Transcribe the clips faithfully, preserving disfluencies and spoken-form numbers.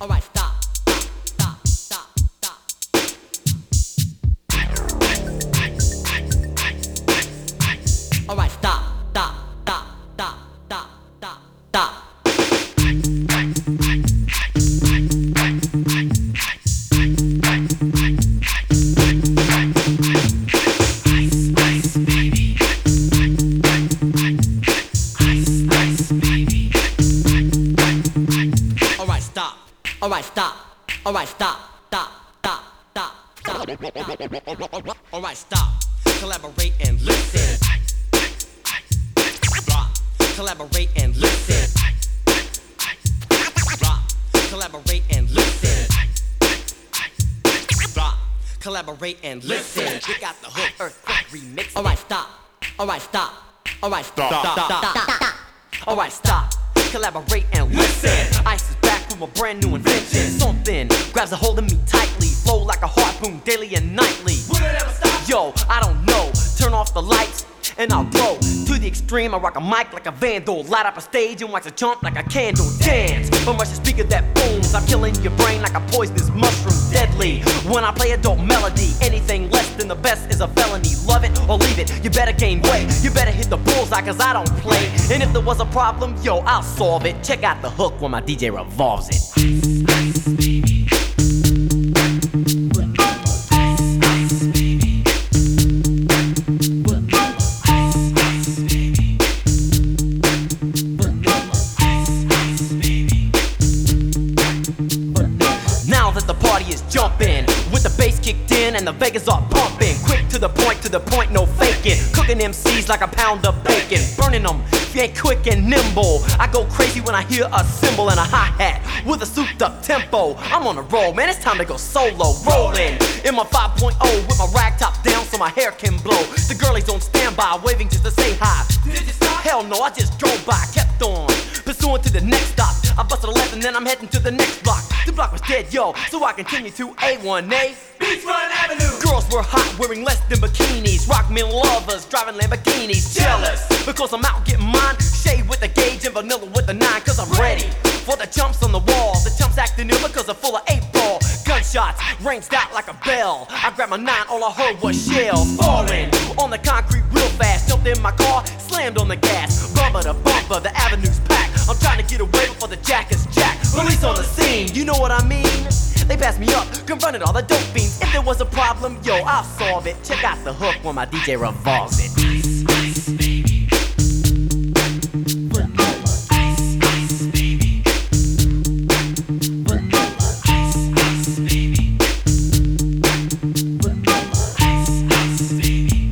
Alright, stop, stop, stop, stop, stop. Alright, stop, stop, stop, stop, stop, stop, stop. Alright, stop. Alright, stop. Stop. Stop. Stop. Stop. Stop. Alright, stop. Collaborate and listen. Rock. Collaborate and listen. Rock. Collaborate and listen. Rock. Collaborate and listen. We got the hook earthquake remix. Alright, stop. Alright, stop. Alright, stop. Stop. Stop. Stop. Alright, stop. Collaborate and listen. Ice is back with a brand new invention. Something grabs a hold of me tightly, flow like a harpoon daily and nightly. Will it ever stop? Yo, I don't know. Turn off the lights and I'll blow to the extreme. I rock a mic like a vandal, light up a stage and wax a chump like a candle. Dance from rush a speaker that booms. I'm killing your brain like a poisonous mushroom, deadly. When I play a dope melody, anything less than the best is a felony. Love it or leave it, you better gain weight. You better hit the bullseye cause I don't play. And if there was a problem, yo, I'll solve it. Check out the hook when my D J revolves it. Ice, baby. Jumping with the bass kicked in and the Vegas are pumping. Quick to the point, to the point, no faking. Cooking M Cs like a pound of bacon. Burning them, if you ain't quick and nimble. I go crazy when I hear a cymbal and a hi-hat with a souped up tempo. I'm on a roll, man, it's time to go solo. Rolling in my five point oh with my rag top down so my hair can blow. The girlies on standby, waving just to say hi. Did you stop? Hell no, I just drove by, kept on pursuing to the next stop. I busted a left and then I'm heading to the next block. The block was dead, yo, so I continue to A one A Beachfront Avenue. Girls were hot, wearing less than bikinis. Rock men lovers, driving Lamborghinis. Jealous, because I'm out getting mine. Shade with the gauge and vanilla with the nine. Cause I'm ready for the jumps on the wall. The jumps acting new because they're full of eight ball. Gunshots ranged out like a bell. I grabbed my nine, all I heard was shells falling on the concrete real fast. Jumped in my car, slammed on the gas. Bumper to bumper, the avenue's packed. I'm trying to get away before the jack is jacked. Police on the scene, you know what I mean? They passed me up, confronted all the dope fiends. If there was a problem, yo, I'll solve it. Check out the hook when my D J revolves it. Ice, ice, baby. Vanilla. Ice, ice, baby. Vanilla. Ice, ice, baby. Vanilla. Ice, ice, baby.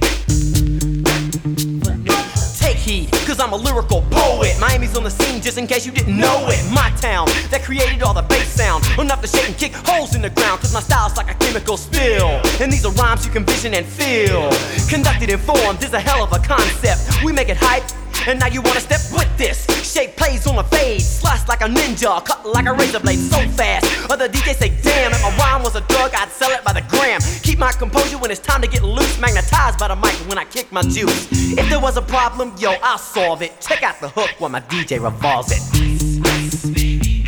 Vanilla. Take heed, cause I'm a lyrical poet. Miami's on the scene just in case you didn't know it. My town that created all the bass sound. Enough to shake and kick holes in the ground. Cause my style's like a chemical spill. And these are rhymes you can vision and feel. Conducted and formed is a hell of a concept. We make it hype, and now you wanna step with this. Shape plays on a fade, slice like a ninja, cut like a razor blade so fast. Other D Js say, damn, if my rhyme was a drug, I'd sell it by the gram. Keep my composure when it's time to get loose. Magnetized by the mic when I kick my juice. If there was a problem, yo, I'll solve it. Check out the hook when my D J revolves it. Ice, ice, baby.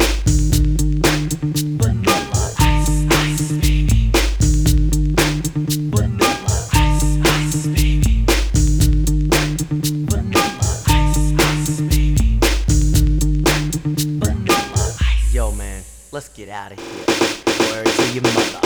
Vanilla. Ice, ice, baby. Vanilla. Ice, ice, baby. Vanilla. Ice, ice, baby. Vanilla. Yo, man, let's get out of here. Word to your mother.